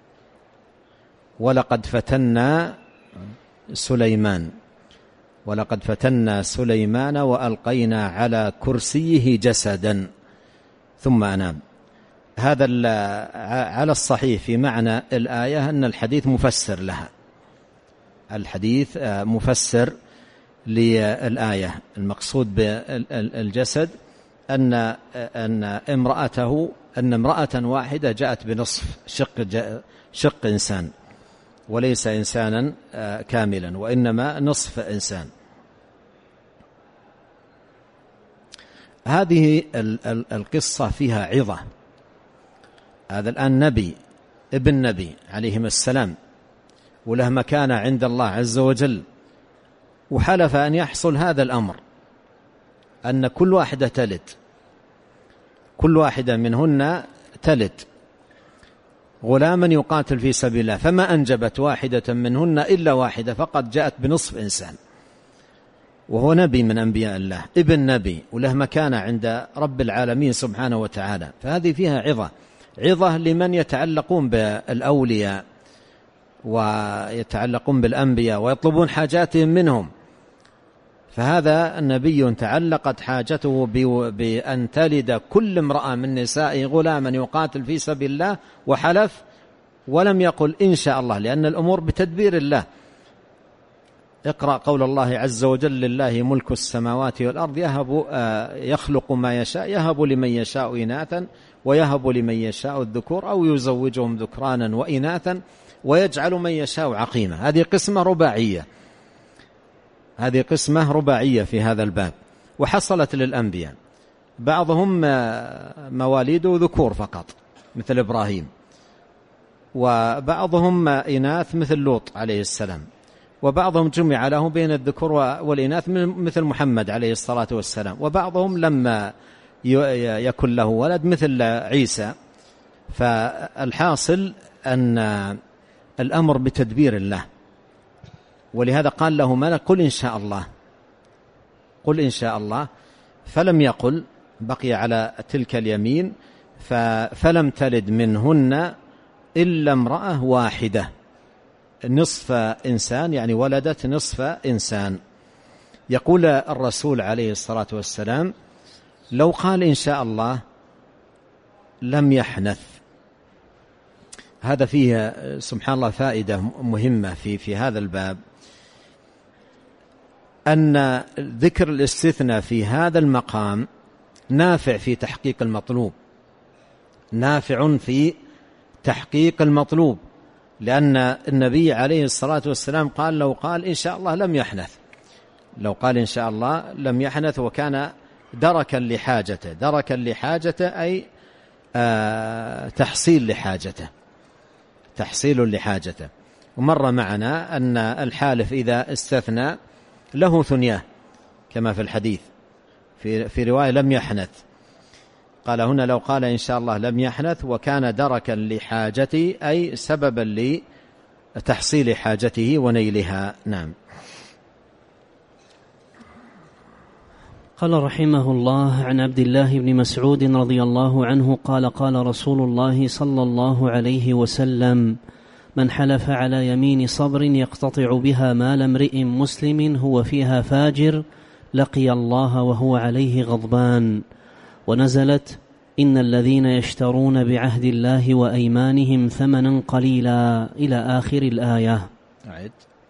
Speaker 2: ولقد فتنا سليمان ولقد فتنا سليمان وألقينا على كرسيه جسدا ثم أنام. هذا على الصحيح في معنى الآية أن الحديث مفسر لها الحديث مفسر للآية. المقصود بالجسد أن أن امرأته أن امرأة واحدة جاءت بنصف شق شق إنسان، وليس إنسانا كاملا وإنما نصف إنسان. هذه القصة فيها عظة. هذا الآن نبي ابن نبي عليهم السلام وله مكانة عند الله عز وجل، وحلف أن يحصل هذا الأمر أن كل واحدة تلد كل واحدة منهن تلد غلاما يقاتل في سبيل الله، فما أنجبت واحدة منهن إلا واحدة فقط جاءت بنصف إنسان، وهو نبي من أنبياء الله ابن نبي وله مكانة عند رب العالمين سبحانه وتعالى. فهذه فيها عظة عظة لمن يتعلقون بالأولياء ويتعلقون بالأنبياء ويطلبون حاجاتهم منهم. فهذا النبي تعلقت حاجته بأن تلد كل امرأة من نسائه غلاما يقاتل في سبيل الله، وحلف ولم يقل إن شاء الله، لأن الأمور بتدبير الله. اقرأ قول الله عز وجل: لله ملك السماوات والأرض يهب يخلق ما يشاء يهب لمن يشاء إناثا ويهب لمن يشاء الذكور أو يزوجهم ذكرانا وإناثا ويجعل من يشاء عقيما. هذه قسمة رباعية هذه قسمة رباعية في هذا الباب، وحصلت للأنبياء. بعضهم مواليده ذكور فقط مثل إبراهيم، وبعضهم إناث مثل لوط عليه السلام، وبعضهم جمع له بين الذكور والإناث مثل محمد عليه الصلاة والسلام، وبعضهم لما يكن له ولد مثل عيسى. فالحاصل أن الأمر بتدبير الله، ولهذا قال له ملك: قل إن شاء الله قل إن شاء الله فلم يقل، بقي على تلك اليمين، فلم تلد منهن إلا امرأة واحدة نصف إنسان، يعني ولدت نصف إنسان. يقول الرسول عليه الصلاة والسلام: لو قال إن شاء الله لم يحنث. هذا فيه سبحان الله فائدة مهمة في في هذا الباب، أن ذكر الاستثناء في هذا المقام نافع في تحقيق المطلوب نافع في تحقيق المطلوب لأن النبي عليه الصلاة والسلام قال: لو قال إن شاء الله لم يحنث لو قال إن شاء الله لم يحنث وكان دركا لحاجته دركا لحاجته أي آه تحصيل لحاجته تحصيل لحاجته. ومر معنا أن الحالف إذا استثنى له ثنياه كما في الحديث في, في رواية لم يحنث. قال هنا: لو قال إن شاء الله لم يحنث وكان دركا لحاجتي أي سببا لتحصيل حاجته ونيلها. نعم.
Speaker 1: قال رحمه الله: عن عبد الله بن مسعود رضي الله عنه قال: قال رسول الله صلى الله عليه وسلم: من حلف على يمين صبر يقتطع بها مال امرئ مسلم هو فيها فاجر لقي الله وهو عليه غضبان. ونزلت: إن الذين يشترون بعهد الله وأيمانهم ثمنا قليلا إلى آخر الآية.
Speaker 2: أعد.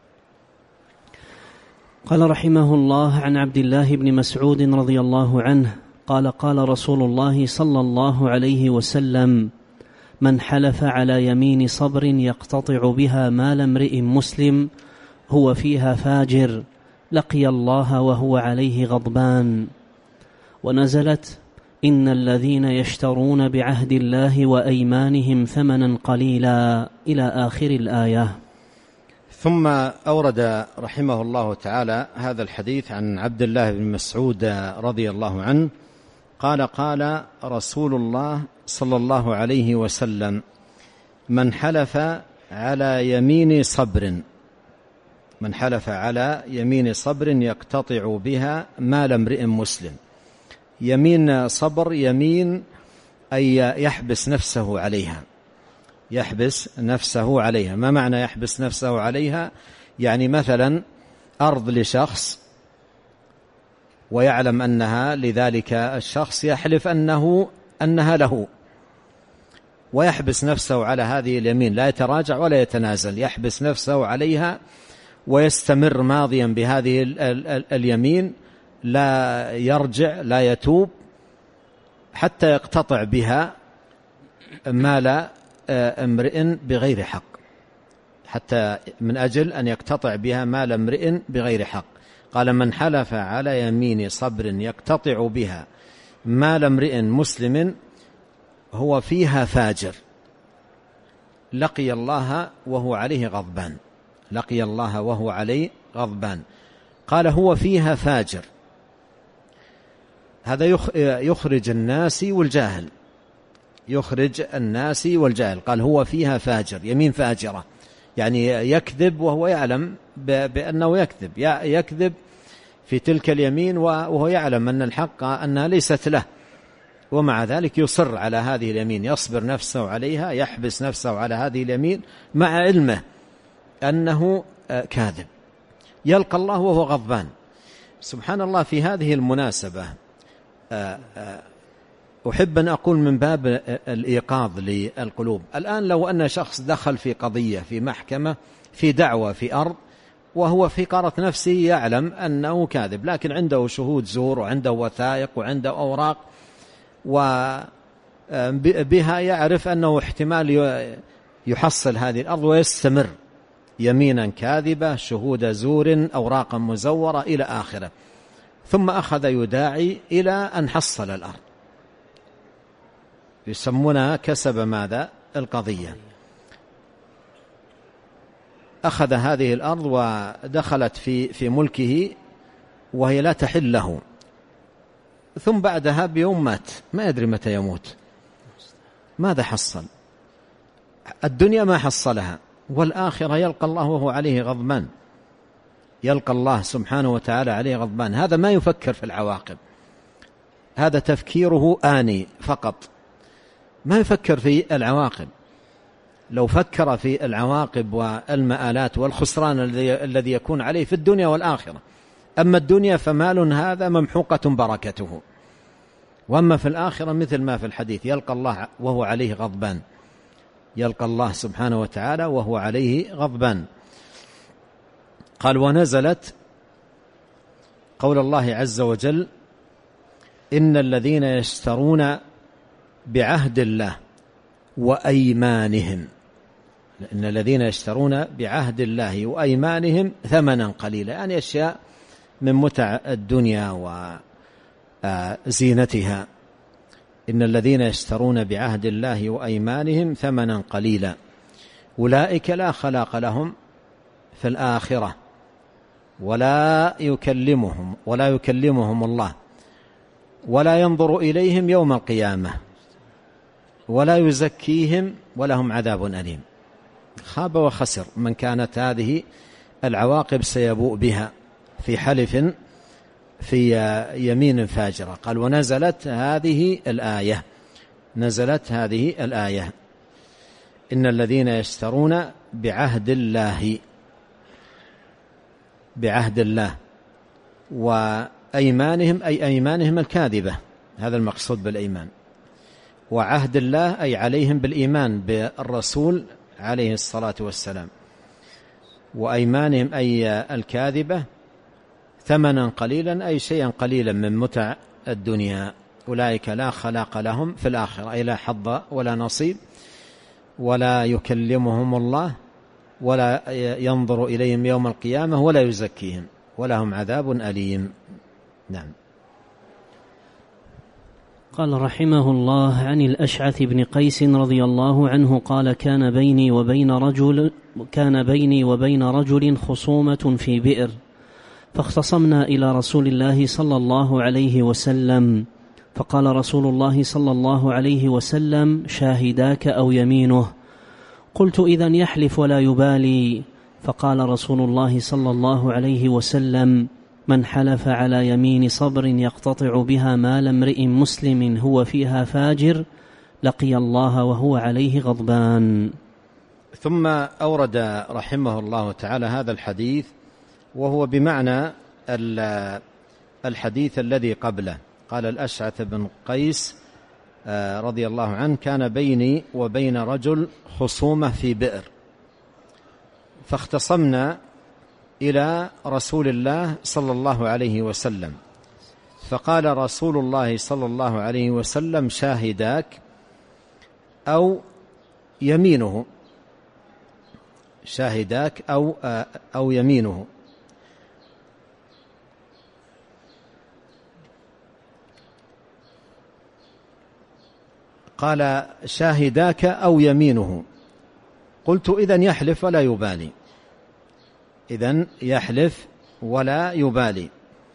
Speaker 1: قال رحمه الله: عن عبد الله بن مسعود رضي الله عنه قال: قال رسول الله صلى الله عليه وسلم: من حلف على يمين صبر يقتطع بها مال امرئ مسلم هو فيها فاجر لقي الله وهو عليه غضبان. ونزلت: إن الذين يشترون بعهد الله وأيمانهم ثمنا قليلا إلى آخر الآية.
Speaker 2: ثم أورد رحمه الله تعالى هذا الحديث عن عبد الله بن مسعود رضي الله عنه قال: قال رسول الله صلى الله عليه وسلم: من حلف على يمين صبر من حلف على يمين صبر يقتطع بها مال امرئ مسلم. يمين صبر يمين أي يحبس نفسه عليها يحبس نفسه عليها. ما معنى يحبس نفسه عليها؟ يعني مثلا أرض لشخص ويعلم أنها لذلك الشخص، يحلف أنه أنها له ويحبس نفسه على هذه اليمين، لا يتراجع ولا يتنازل، يحبس نفسه عليها ويستمر ماضيا بهذه اليمين، لا يرجع لا يتوب حتى يقتطع بها مال امرئ بغير حق، حتى من أجل أن يقتطع بها مال امرئ بغير حق. قال: من حلف على يمين صبر يقتطع بها مال امرئ مسلم هو فيها فاجر لقي الله وهو عليه غضبان لقي الله وهو عليه غضبان. قال: هو فيها فاجر، هذا يخرج الناس والجاهل يخرج الناس والجاهل. قال: هو فيها فاجر، يمين فاجرة، يعني يكذب وهو يعلم بأنه يكذب يكذب في تلك اليمين وهو يعلم أن الحق أنها ليست له، ومع ذلك يصر على هذه اليمين، يصبر نفسه عليها، يحبس نفسه على هذه اليمين مع علمه أنه كاذب، يلقى الله وهو غضبان. سبحان الله. في هذه المناسبة أحب أن أقول من باب الإيقاظ للقلوب. الآن لو أن شخص دخل في قضية في محكمة في دعوة في أرض وهو في قارة نفسه يعلم أنه كاذب، لكن عنده شهود زور وعنده وثائق وعنده أوراق، وبها يعرف أنه احتمال يحصل هذه الأرض ويستمر، يمينا كاذبة، شهود زور، أوراقا مزورة إلى آخره. ثم أخذ يداعي إلى أن حصل الأرض، يسمونها كسب ماذا؟ القضية. أخذ هذه الأرض ودخلت في في ملكه وهي لا تحل له، ثم بعدها بيوم مات، ما يدري متى يموت. ماذا حصل؟ الدنيا ما حصلها، والآخرة يلقى الله وهو عليه غضبان، يلقى الله سبحانه وتعالى عليه غضبان. هذا ما يفكر في العواقب، هذا تفكيره آني فقط، ما يفكر في العواقب. لو فكر في العواقب والمآلات والخسران الذي يكون عليه في الدنيا والآخرة. أما الدنيا فمال هذا ممحوقة بركته، وأما في الآخرة مثل ما في الحديث يلقى الله وهو عليه غضبان، يلقى الله سبحانه وتعالى وهو عليه غضبان. قال: ونزلت قول الله عز وجل: إن الذين يشترون بعهد الله وأيمانهم، إن الذين يشترون بعهد الله وأيمانهم ثمنا قليلا، يعني أشياء من متع الدنيا وزينتها. إن الذين يشترون بعهد الله وأيمانهم ثمنا قليلا أولئك لا خلاق لهم في الآخرة ولا يكلمهم ولا يكلمهم الله ولا ينظر إليهم يوم القيامة ولا يزكيهم ولهم عذاب أليم. خاب وخسر من كانت هذه العواقب سيبوء بها في حلف في يمين فاجرة. قال: ونزلت هذه الآية، نزلت هذه الآية: إن الذين يشترون بعهد الله، بعهد الله وأيمانهم أي أيمانهم الكاذبة، هذا المقصود بالأيمان. وعهد الله أي عليهم بالإيمان بالرسول عليه الصلاة والسلام، وأيمانهم أي الكاذبة ثمنا قليلا أي شيئا قليلا من متع الدنيا. أولئك لا خلاق لهم في الآخرة أي لا حظ ولا نصيب، ولا يكلمهم الله ولا ينظر إليهم يوم القيامة ولا يزكيهم ولهم عذاب أليم. نعم.
Speaker 1: قال رحمه الله: عن الأشعث بن قيس رضي الله عنه قال: كان بيني وبين رجل كان بيني وبين رجل خصومة في بئر، فاختصمنا إلى رسول الله صلى الله عليه وسلم، فقال رسول الله صلى الله عليه وسلم: شاهداك أو يمينه؟ قلت: إذن يحلف ولا يبالي. فقال رسول الله صلى الله عليه وسلم: من حلف على يمين صبر يقتطع بها مال امرئ مسلم هو فيها فاجر لقي الله وهو عليه غضبان.
Speaker 2: ثم أورد رحمه الله تعالى هذا الحديث وهو بمعنى الحديث الذي قبله. قال: الأشعث بن قيس رضي الله عنه: كان بيني وبين رجل خصومة في بئر، فاختصمنا إلى رسول الله صلى الله عليه وسلم، فقال رسول الله صلى الله عليه وسلم: شاهداك أو يمينه، شاهداك أو, أو يمينه. قال: شاهداك أو يمينه. قلت: إذن يحلف ولا يبالي، إذن يحلف ولا يبالي.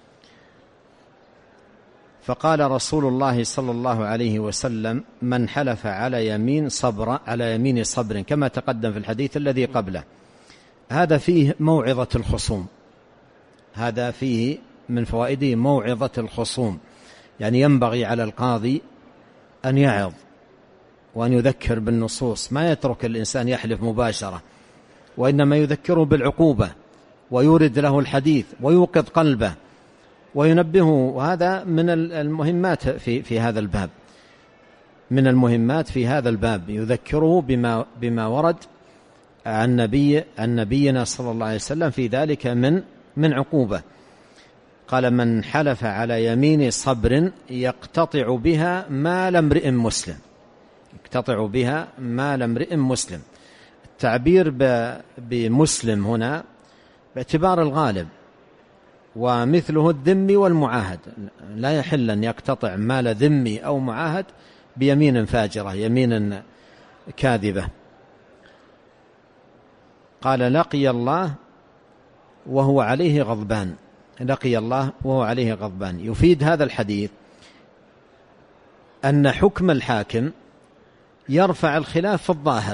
Speaker 2: فقال رسول الله صلى الله عليه وسلم: من حلف على يمين صبر على يمين صبر، كما تقدم في الحديث الذي قبله. هذا فيه موعظة الخصوم، هذا فيه من فوائده موعظة الخصوم، يعني ينبغي على القاضي أن يعظ وأن يذكر بالنصوص، ما يترك الإنسان يحلف مباشرة، وإنما يذكره بالعقوبة ويورد له الحديث ويوقظ قلبه وينبهه. وهذا من المهمات في في هذا الباب، من المهمات في هذا الباب، يذكره بما بما ورد عن نبي عن نبينا صلى الله عليه وسلم في ذلك من من عقوبة. قال: من حلف على يمين صبر يقتطع بها مال امرئ مسلم. يقتطع بها مال امرئ مسلم. التعبير بمسلم هنا باعتبار الغالب، ومثله الذمي والمعاهد. لا يحل أن يقتطع مال ذمي أو معاهد بيمين فاجرة، يمين كاذبة. قال: لقي الله وهو عليه غضبان. لقي الله وهو عليه غضبان. يفيد هذا الحديث أن حكم الحاكم يرفع الخلاف في الظاهر.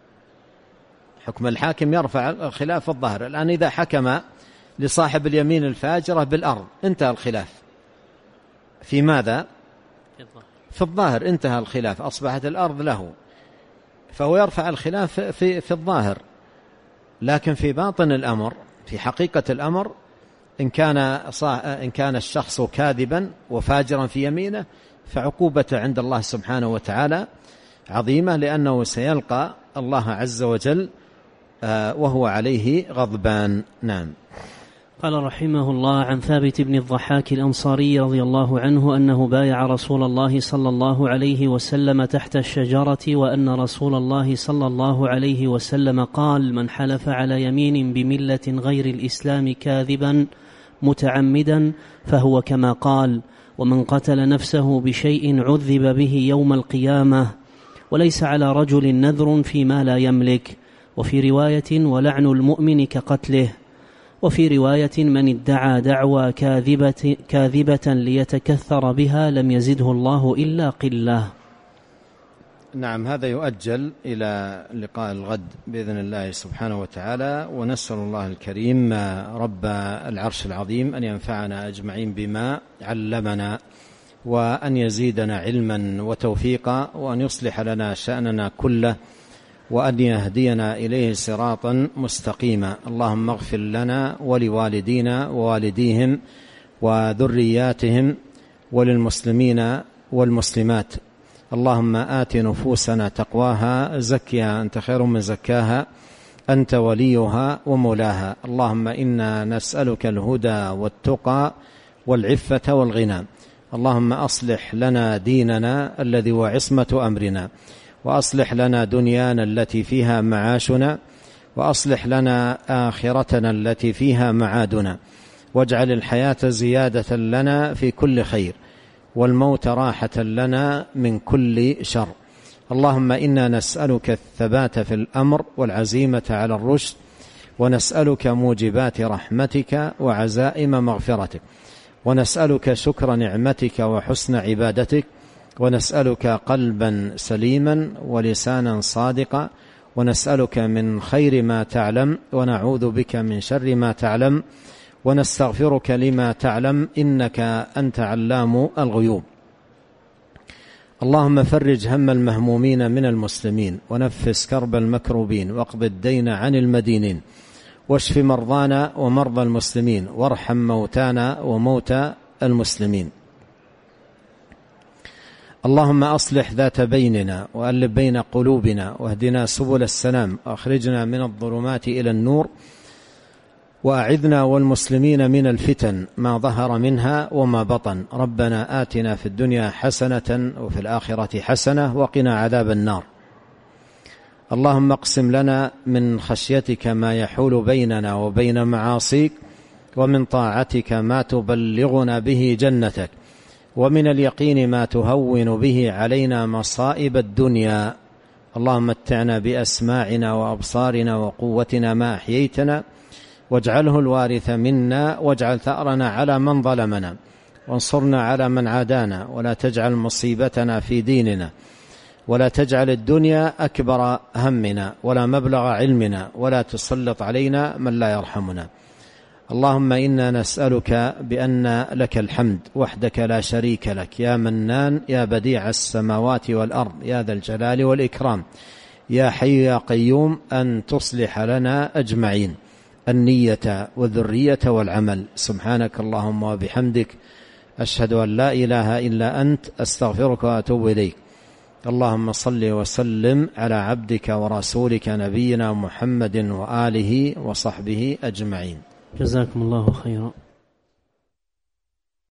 Speaker 2: حكم الحاكم يرفع الخلاف في الظاهر. الآن إذا حكم لصاحب اليمين الفاجرة بالأرض انتهى الخلاف. في ماذا؟ في الظاهر انتهى الخلاف، أصبحت الأرض له، فهو يرفع الخلاف في, في الظاهر. لكن في باطن الأمر، في حقيقة الأمر، إن كان, إن كان الشخص كاذبا وفاجرا في يمينه فعقوبته عند الله سبحانه وتعالى عظيمة، لأنه سيلقى الله عز وجل وهو عليه غضبان. نعم.
Speaker 1: قال رحمه الله: عن ثابت بن الضحاك الأنصاري رضي الله عنه أنه بايع رسول الله صلى الله عليه وسلم تحت الشجرة، وأن رسول الله صلى الله عليه وسلم قال: من حلف على يمين بملة غير الإسلام كاذبا متعمدا فهو كما قال، ومن قتل نفسه بشيء عذب به يوم القيامة، وليس على رجل نذر فيما لا يملك. وفي رواية: ولعن المؤمن كقتله. وفي رواية: من ادعى دعوى كاذبة, كاذبة ليتكثر بها لم يزده الله إلا قلة.
Speaker 2: نعم. هذا يؤجل إلى لقاء الغد بإذن الله سبحانه وتعالى، ونسأل الله الكريم رب العرش العظيم أن ينفعنا أجمعين بما علمنا، وأن يزيدنا علما وتوفيقا، وأن يصلح لنا شأننا كله، وأن يهدينا إليه صراطا مستقيما. اللهم اغفر لنا ولوالدينا ووالديهم وذرياتهم وللمسلمين والمسلمات. اللهم آت نفوسنا تقواها، زكها أنت خير من زكاها، أنت وليها ومولاها. اللهم إنا نسألك الهدى والتقى والعفة والغنى. اللهم أصلح لنا ديننا الذي هو عصمة أمرنا، وأصلح لنا دنيانا التي فيها معاشنا، وأصلح لنا آخرتنا التي فيها معادنا، واجعل الحياة زيادة لنا في كل خير، والموت راحة لنا من كل شر. اللهم إنا نسألك الثبات في الأمر والعزيمة على الرشد، ونسألك موجبات رحمتك وعزائم مغفرتك، ونسألك شكر نعمتك وحسن عبادتك، ونسألك قلبا سليما ولسانا صادقا، ونسألك من خير ما تعلم، ونعوذ بك من شر ما تعلم، ونستغفرك لما تعلم، إنك أنت علام الغيوب. اللهم فرج هم المهمومين من المسلمين، ونفس كرب المكروبين، واقض الدين عن المدينين، واشف مرضانا ومرضى المسلمين، وارحم موتانا وموتى المسلمين. اللهم أصلح ذات بيننا، وألف بين قلوبنا، واهدنا سبل السلام، وأخرجنا من الظلمات إلى النور، وأعذنا والمسلمين من الفتن ما ظهر منها وما بطن. ربنا آتنا في الدنيا حسنة وفي الآخرة حسنة وقنا عذاب النار. اللهم اقسم لنا من خشيتك ما يحول بيننا وبين معاصيك، ومن طاعتك ما تبلغنا به جنتك، ومن اليقين ما تهون به علينا مصائب الدنيا. اللهم متعنا بأسماعنا وأبصارنا وقوتنا ما أحييتنا، واجعله الوارث منا، واجعل ثأرنا على من ظلمنا، وانصرنا على من عادانا، ولا تجعل مصيبتنا في ديننا، ولا تجعل الدنيا أكبر همنا ولا مبلغ علمنا، ولا تسلط علينا من لا يرحمنا. اللهم إنا نسألك بأن لك الحمد وحدك لا شريك لك، يا منان، يا بديع السماوات والأرض، يا ذا الجلال والإكرام، يا حي يا قيوم، أن تصلح لنا أجمعين النية والذرية والعمل. سبحانك اللهم وبحمدك، أشهد أن لا إله إلا أنت، أستغفرك وأتوب إليك. اللهم صل وسلم على عبدك ورسولك نبينا محمد وآله وصحبه أجمعين.
Speaker 1: جزاكم الله خيرا.